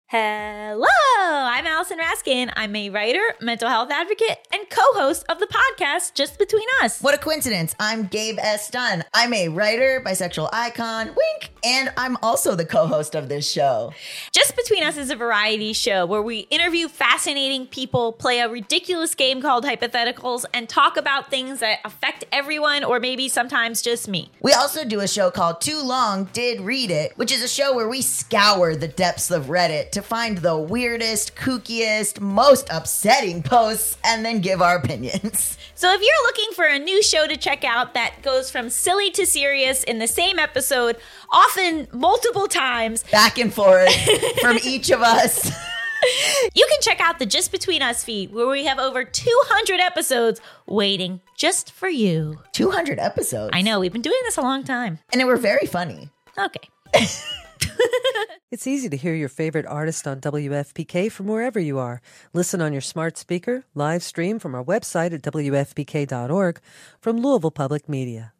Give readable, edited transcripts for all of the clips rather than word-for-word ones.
Hello, I'm Allison Raskin. I'm a writer, mental health advocate, and co-host of the podcast Just Between Us. What a coincidence. I'm Gabe S. Dunn. I'm a writer, bisexual icon, wink, and I'm also the co-host of this show. Just Between Us is a variety show where we interview fascinating people, play a ridiculous game called Hypotheticals, and talk about things that affect everyone or maybe sometimes just me. We also do a show called Too Long Did Read It, which is a show where we scour the depths of Reddit to find the weirdest, kookiest, most upsetting posts and then give our opinions. So if you're looking for a new show to check out that goes from silly to serious in the same episode, often multiple times, back and forth from each of us, you can check out the Just Between Us feed where we have over 200 episodes waiting just for you. 200 episodes? I know, we've been doing this a long time. And they were very funny. Okay. It's easy to hear your favorite artist on WFPK from wherever you are. Listen on your smart speaker, live stream from our website at WFPK.org from Louisville Public Media.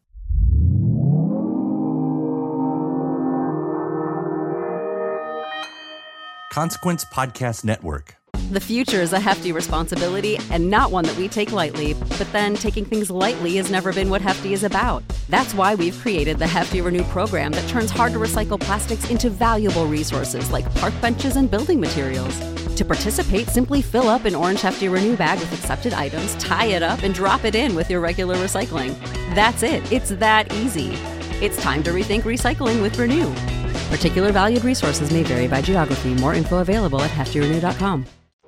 Consequence Podcast Network. The future is a hefty responsibility and not one that we take lightly, but then taking things lightly has never been what Hefty is about. That's why we've created the Hefty Renew program that turns hard-to-recycle plastics into valuable resources like park benches and building materials. To participate, simply fill up an orange Hefty Renew bag with accepted items, tie it up, and drop it in with your regular recycling. That's it. It's that easy. It's time to rethink recycling with Renew. Particular valued resources may vary by geography. More info available at heftyrenew.com.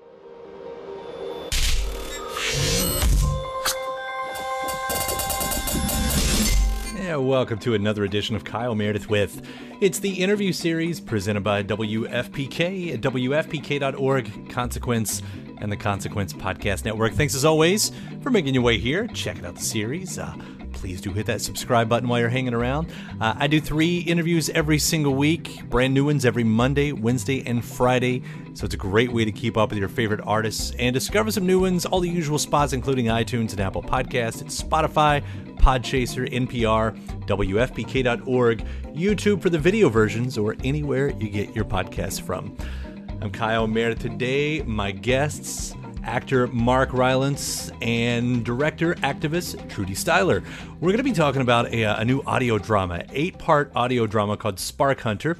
Welcome to another edition of Kyle Meredith With. It's the interview series presented by WFPK at WFPK.org, Consequence, and the Consequence Podcast Network. Thanks as always for making your way here, checking out the series. Please do hit that subscribe button while you're hanging around. I do 3 interviews every single week, brand new ones every Monday, Wednesday, and Friday. So it's a great way to keep up with your favorite artists and discover some new ones, all the usual spots, including iTunes and Apple Podcasts. It's Spotify, Podchaser, NPR, WFPK.org, YouTube for the video versions, or anywhere you get your podcasts from. I'm Kyle Meredith. Today, my guests, actor Mark Rylance and director activist Trudy Styler. We're going to be talking about a new audio drama, 8-part audio drama called Spark Hunter.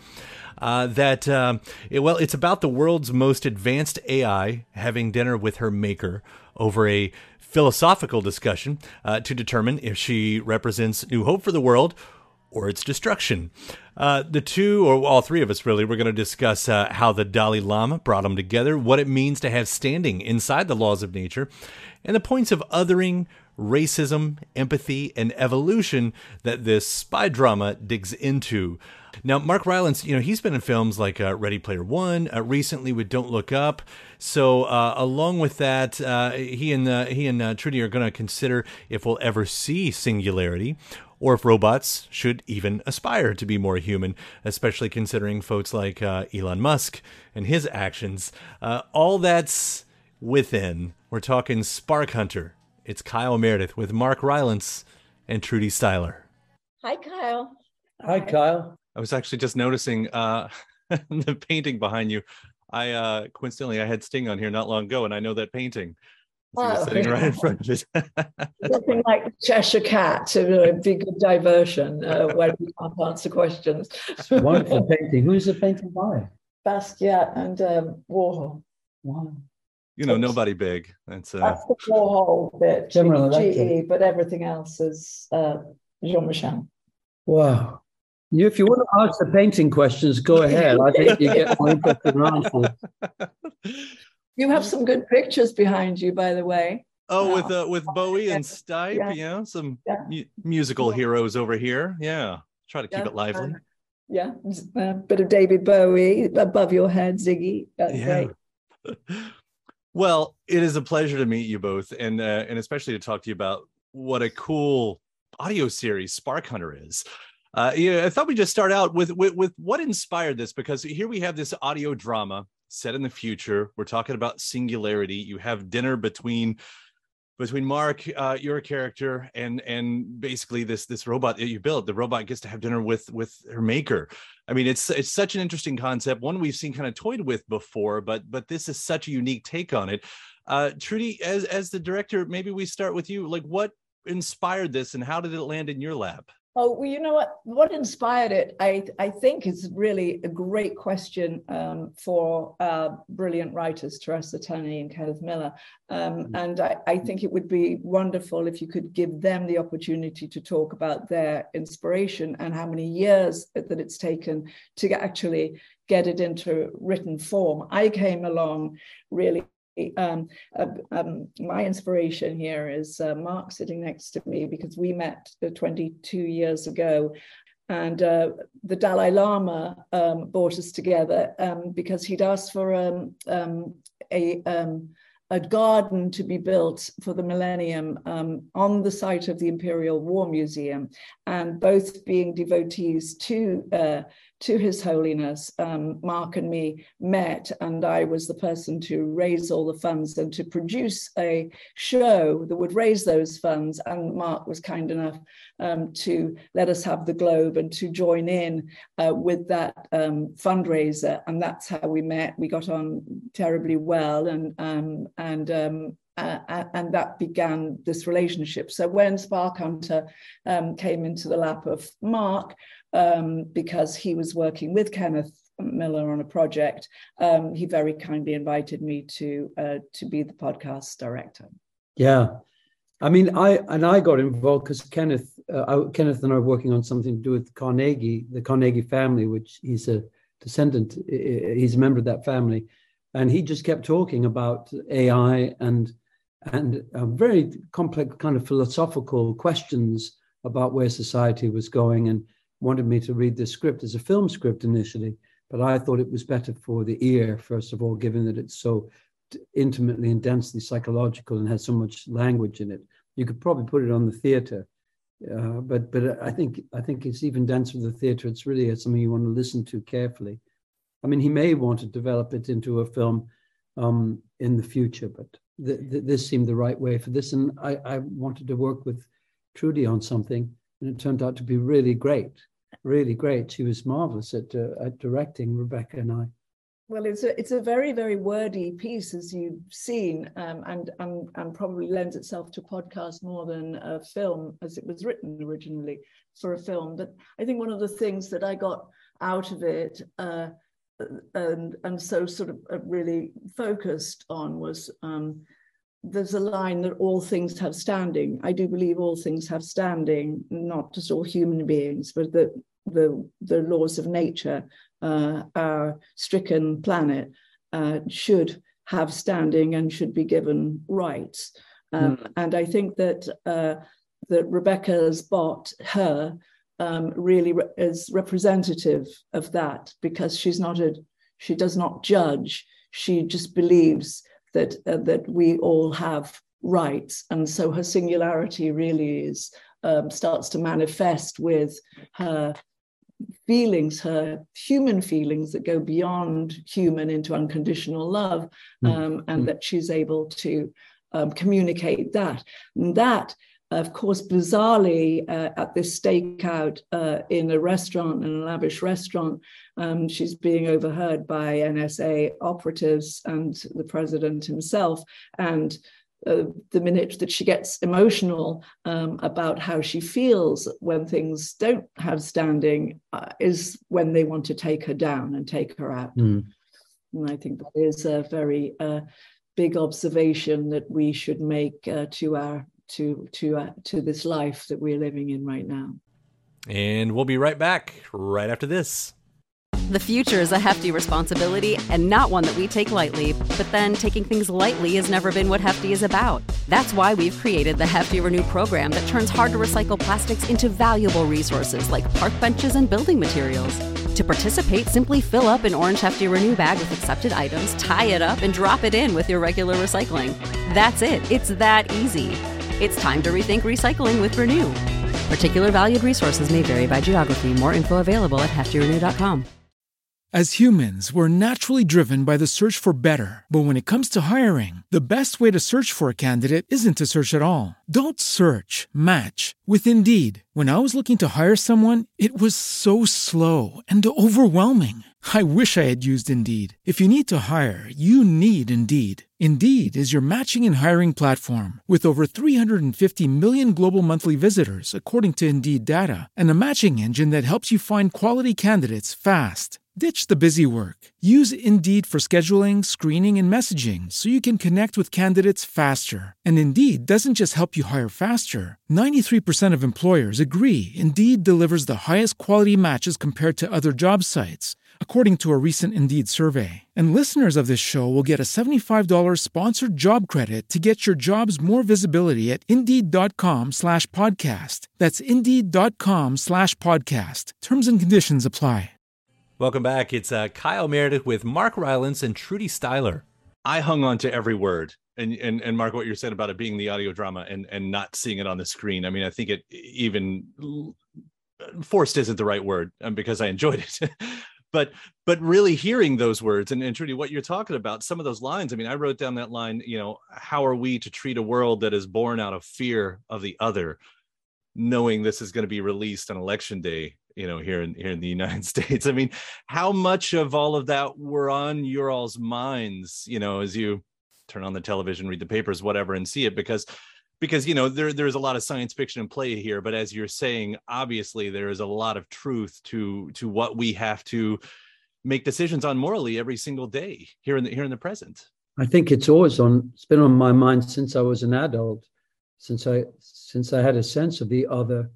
It's about the world's most advanced AI having dinner with her maker over a philosophical discussion to determine if she represents new hope for the world or its destruction. The two, or all three of us really, we're going to discuss how the Dalai Lama brought them together, what it means to have standing inside the laws of nature, and the points of othering, racism, empathy, and evolution that this spy drama digs into. Now, Mark Rylance, he's been in films like Ready Player One, recently with Don't Look Up. So along with that, he and Trudy are going to consider if we'll ever see singularity, or if robots should even aspire to be more human, especially considering folks like Elon Musk and his actions. All that's within. We're talking Spark Hunter. It's Kyle Meredith with Mark Rylance and Trudy Styler. Hi, Kyle. Hi, Kyle. I was actually just noticing the painting behind you. Coincidentally, I had Sting on here not long ago, and I know that painting. He was sitting right in front of it. Something like the Cheshire Cat, it would be good diversion where we can't answer questions. It's a wonderful painting. Who's the painting by? Basquiat and Warhol. Wow. Nobody big. That's the Warhol bit, General GE, Electric. but everything else is Jean-Michel. Wow. If you want to ask the painting questions, go ahead. I think you get more interesting answers. You have some good pictures behind you, by the way. Oh, with Bowie and Stipe, some musical heroes over here. Yeah, try to keep it lively. A bit of David Bowie above your head, Ziggy. That's great. Well, it is a pleasure to meet you both, and especially to talk to you about what a cool audio series Spark Hunter is. I thought we'd just start out with what inspired this, because here we have this audio drama set in the future. We're talking about singularity. You have dinner between between Mark, your character, and basically this robot that you built. The robot gets to have dinner with her maker. I mean, it's such an interesting concept, one we've seen kind of toyed with before, but this is such a unique take on it. Trudy, as the director, maybe we start with you. Like, what inspired this, and how did it land in your lap? Oh, well, you know what inspired it, I think, is really a great question for brilliant writers, Teresa Tenney and Kenneth Miller. And I think it would be wonderful if you could give them the opportunity to talk about their inspiration and how many years that it's taken to actually get it into written form. I came along really. My inspiration here is Mark sitting next to me, because we met 22 years ago, and the Dalai Lama brought us together because he'd asked for a garden to be built for the millennium on the site of the Imperial War Museum, and both being devotees to His Holiness, Mark and me met, and I was the person to raise all the funds and to produce a show that would raise those funds. And Mark was kind enough to let us have the Globe and to join in with that fundraiser. And that's how we met. We got on terribly well, and that began this relationship. So when Spark Hunter came into the lap of Mark, because he was working with Kenneth Miller on a project, he very kindly invited me to be the podcast director. Yeah, I mean, I got involved because Kenneth and I were working on something to do with the Carnegie family, which he's a descendant, he's a member of that family, and he just kept talking about AI and very complex kind of philosophical questions about where society was going, and wanted me to read this script as a film script initially, but I thought it was better for the ear, first of all, given that it's so intimately and densely psychological and has so much language in it. You could probably put it on the theater, but I think it's even denser than the theater. It's really something you want to listen to carefully. I mean, he may want to develop it into a film in the future, but this seemed the right way for this. And I wanted to work with Trudy on something, and it turned out to be really great. Really great. She was marvelous at directing, Rebecca and I. Well, it's a very, very wordy piece, as you've seen, and probably lends itself to podcast more than a film, as it was written originally for a film. But I think one of the things that I got out of it, and so sort of really focused on, was there's a line that all things have standing. I do believe all things have standing, not just all human beings, but that the laws of nature, our stricken planet, should have standing and should be given rights. And I think that Rebecca's bot, her, really is representative of that, because she does not judge. She just believes that we all have rights, and so her singularity really is starts to manifest with her feelings, her human feelings that go beyond human into unconditional love, and that she's able to communicate that. And that, of course, bizarrely, at this stakeout in a restaurant, in a lavish restaurant, she's being overheard by NSA operatives and the president himself. And the minute that she gets emotional about how she feels when things don't have standing is when they want to take her down and take her out. And I think that is a very big observation that we should make to this life that we're living in right now. And we'll be right back right after this. The future is a hefty responsibility and not one that we take lightly. But then taking things lightly has never been what Hefty is about. That's why we've created the Hefty Renew program that turns hard to recycle plastics into valuable resources like park benches and building materials. To participate, simply fill up an orange Hefty Renew bag with accepted items, tie it up, and drop it in with your regular recycling. That's it. It's that easy. It's time to rethink recycling with Renew. Particular valued resources may vary by geography. More info available at heftyrenew.com. As humans, we're naturally driven by the search for better. But when it comes to hiring, the best way to search for a candidate isn't to search at all. Don't search, match with Indeed. When I was looking to hire someone, it was so slow and overwhelming. I wish I had used Indeed. If you need to hire, you need Indeed. Indeed is your matching and hiring platform with over 350 million global monthly visitors, according to Indeed data, and a matching engine that helps you find quality candidates fast. Ditch the busy work. Use Indeed for scheduling, screening, and messaging so you can connect with candidates faster. And Indeed doesn't just help you hire faster. 93% of employers agree Indeed delivers the highest quality matches compared to other job sites, according to a recent Indeed survey. And listeners of this show will get a $75 sponsored job credit to get your jobs more visibility at Indeed.com/podcast. That's Indeed.com/podcast. Terms and conditions apply. Welcome back. It's Kyle Meredith with Mark Rylance and Trudy Styler. I hung on to every word. And Mark, what you're saying about it being the audio drama and not seeing it on the screen. I mean, I think it even forced isn't the right word because I enjoyed it. But really hearing those words and Trudy, what you're talking about, some of those lines, I mean, I wrote down that line, how are we to treat a world that is born out of fear of the other, knowing this is going to be released on election day, here in the United States. I mean, how much of all of that were on your all's minds, as you turn on the television, read the papers, whatever, and see it, because there's a lot of science fiction in play here, but as you're saying, obviously there is a lot of truth to what we have to make decisions on morally every single day here in the present. I think it's been on my mind since I was an adult, since I had a sense of the other.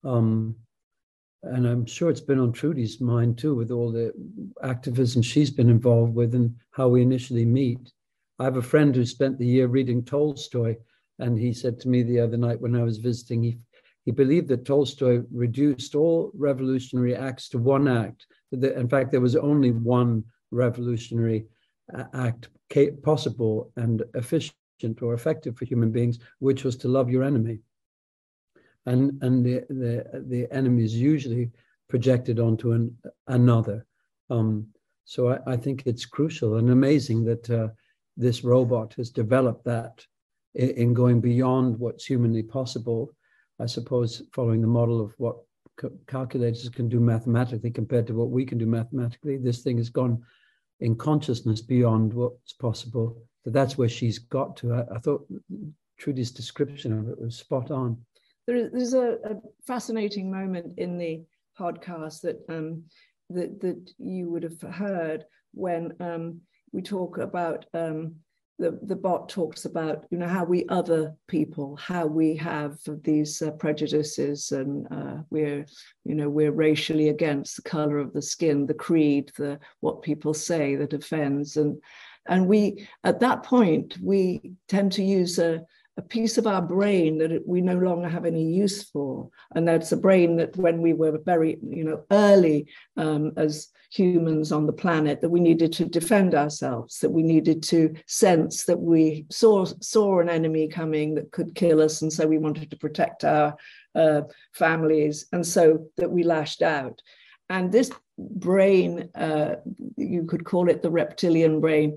And I'm sure it's been on Trudy's mind too, with all the activism she's been involved with and how we initially meet. I have a friend who spent the year reading Tolstoy, and he said to me the other night when I was visiting, he believed that Tolstoy reduced all revolutionary acts to one act. In fact, there was only one revolutionary act possible and efficient or effective for human beings, which was to love your enemy. And the enemy is usually projected onto another. So I think it's crucial and amazing that this robot has developed that in going beyond what's humanly possible, I suppose, following the model of what calculators can do mathematically compared to what we can do mathematically. This thing has gone in consciousness beyond what's possible. So that's where she's got to. I thought Trudy's description of it was spot on. There's a fascinating moment in the podcast that you would have heard when we talk about the bot talks about how we other people, how we have these prejudices, and we're racially against the color of the skin, the creed, what people say that offends, and we at that point we tend to use a piece of our brain that we no longer have any use for. And that's a brain that when we were very, early as humans on the planet, that we needed to defend ourselves, that we needed to sense that we saw an enemy coming that could kill us. And so we wanted to protect our families. And so that we lashed out. And this brain, you could call it the reptilian brain,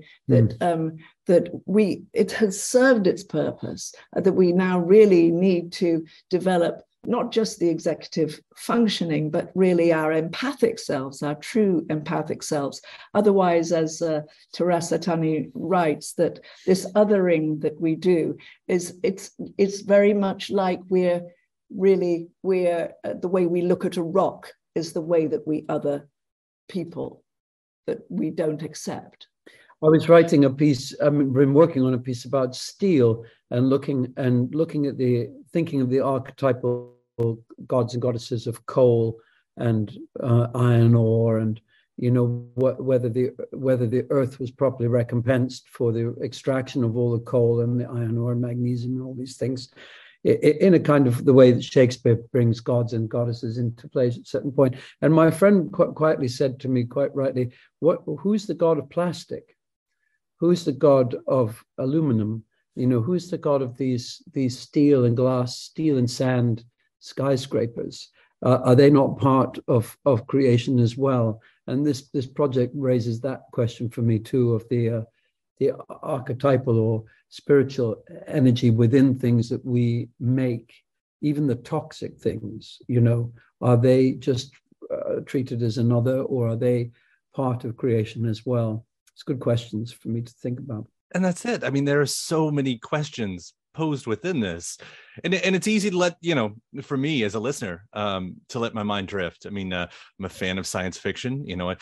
it has served its purpose, that we now really need to develop not just the executive functioning, but really our empathic selves, our true empathic selves. Otherwise, as Teresa Tani writes, that this othering that we do it's very much like we're the way we look at a rock is the way that we other people that we don't accept. I was writing a piece, I've been working on a piece about steel and looking at thinking of the archetypal gods and goddesses of coal and iron ore, and whether the earth was properly recompensed for the extraction of all the coal and the iron ore and magnesium and all these things, in a kind of the way that Shakespeare brings gods and goddesses into play at a certain point. And my friend quite quietly said to me, quite rightly, who's the god of plastic? Who's the god of aluminum? Who's the god of these steel and glass, steel and sand skyscrapers? Are they not part of creation as well? And this project raises that question for me too, of the archetypal or spiritual energy within things that we make, even the toxic things, are they just treated as another, or are they part of creation as well? It's good questions for me to think about. And that's it. I mean, there are so many questions posed within this, and it's easy to let, for me as a listener, to let my mind drift. I mean, I'm a fan of science fiction.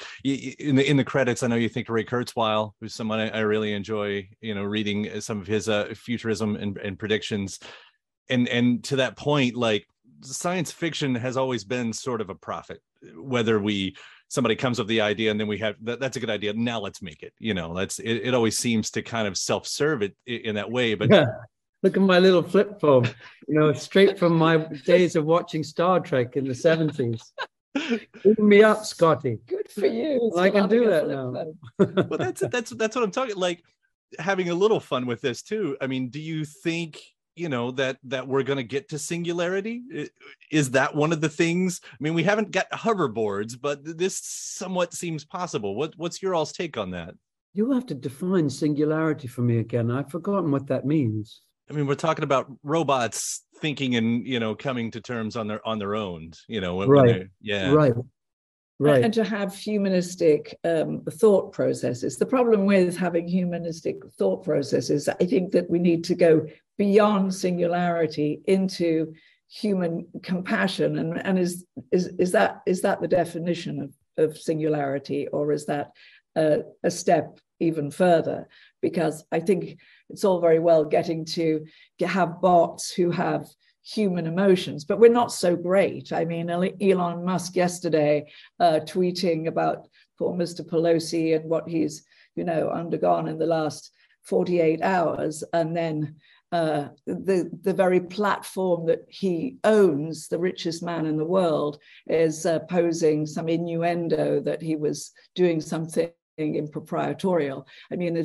In the credits, I know you think Ray Kurzweil, who's someone I really enjoy, reading some of his futurism and predictions, and to that point, like, science fiction has always been sort of a prophet, whether somebody comes up with the idea and then we have that's a good idea, now let's make it. It always seems to kind of self-serve it in that way. But yeah. Look at my little flip phone, straight from my days of watching Star Trek in the 70s. Beam me up, Scotty. Good for you. I can do that now. Well, that's what I'm talking, like, having a little fun with this too. I mean, do you think, that we're going to get to singularity? Is that one of the things? I mean, we haven't got hoverboards, but this somewhat seems possible. What's your all's take on that? You'll have to define singularity for me again. I've forgotten what that means. I mean, we're talking about robots thinking and, coming to terms on their own, Right. Right. And to have humanistic thought processes. The problem with having humanistic thought processes, I think that we need to go beyond singularity into human compassion. And is that the definition of singularity, or is that a step even further? Because I think it's all very well getting to have bots who have human emotions, but we're not so great. I mean, Elon Musk yesterday tweeting about poor Mr. Pelosi and what he's, undergone in the last 48 hours. And then the very platform that he owns, the richest man in the world, is posing some innuendo that he was doing something improprietorial. I mean,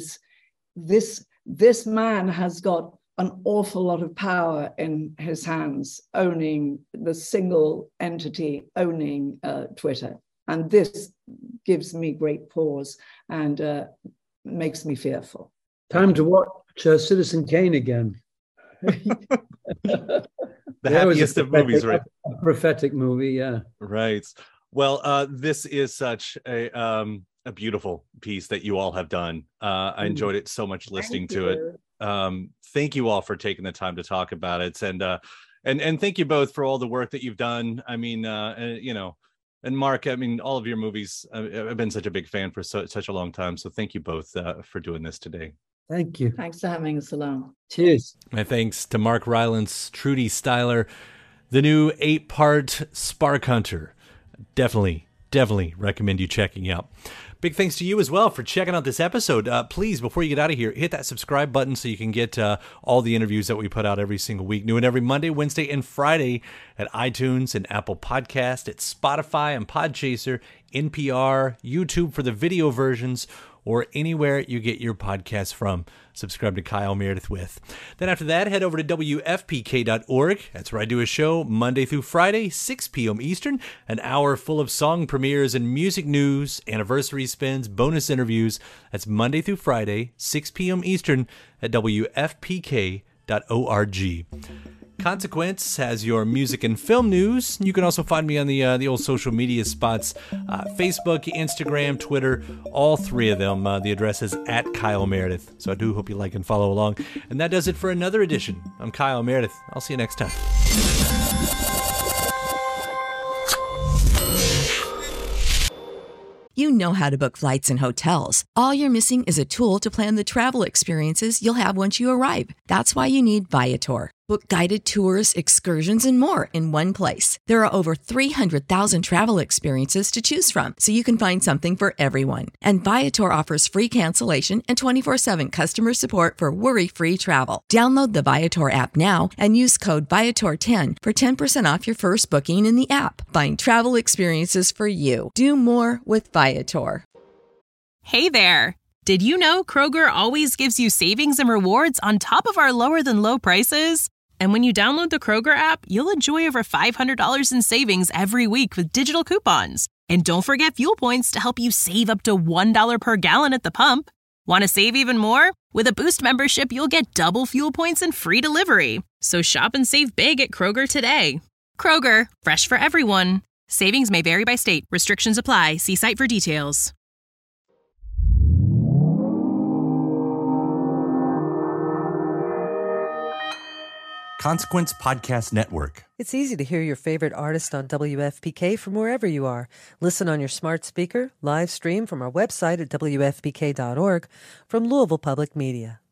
this man has got an awful lot of power in his hands, owning the single entity, owning Twitter. And this gives me great pause and makes me fearful. Time to watch Citizen Kane again. The happiest of movies, right? A prophetic movie, yeah. Right. Well, this is such a beautiful piece that you all have done. I enjoyed it so much listening to it. Thank you all for taking the time to talk about it, and thank you both for all the work that you've done. I mean, and Mark, I mean, all of your movies, I've been such a big fan for such a long time. So thank you both for doing this today. Thank you. Thanks for having us along. Cheers. My thanks to Mark Rylance, Trudy Styler, the new 8-part Spark Hunter. Definitely recommend you checking out. Big thanks to you as well for checking out this episode. Please, before you get out of here, hit that subscribe button so you can get all the interviews that we put out every single week. New and every Monday, Wednesday, and Friday at iTunes and Apple Podcast, at Spotify and Podchaser, NPR, YouTube for the video versions, or anywhere you get your podcasts from. Subscribe to Kyle Meredith with. Then after that, head over to WFPK.org. That's where I do a show Monday through Friday, 6 p.m. Eastern, an hour full of song premieres and music news, anniversary spins, bonus interviews. That's Monday through Friday, 6 p.m. Eastern at WFPK.org. Consequence has your music and film news. You can also find me on the old social media spots, Facebook, Instagram, Twitter, all three of them. The address is @KyleMeredith. So I do hope you like and follow along. And that does it for another edition. I'm Kyle Meredith. I'll see you next time. You know how to book flights and hotels. All you're missing is a tool to plan the travel experiences you'll have once you arrive. That's why you need Viator. Book guided tours, excursions, and more in one place. There are over 300,000 travel experiences to choose from, so you can find something for everyone. And Viator offers free cancellation and 24/7 customer support for worry-free travel. Download the Viator app now and use code Viator10 for 10% off your first booking in the app. Find travel experiences for you. Do more with Viator. Hey there. Did you know Kroger always gives you savings and rewards on top of our lower-than-low prices? And when you download the Kroger app, you'll enjoy over $500 in savings every week with digital coupons. And don't forget fuel points to help you save up to $1 per gallon at the pump. Want to save even more? With a Boost membership, you'll get double fuel points and free delivery. So shop and save big at Kroger today. Kroger, fresh for everyone. Savings may vary by state. Restrictions apply. See site for details. Consequence Podcast Network. It's easy to hear your favorite artist on WFPK from wherever you are. Listen on your smart speaker, live stream from our website at WFPK.org, from Louisville Public Media.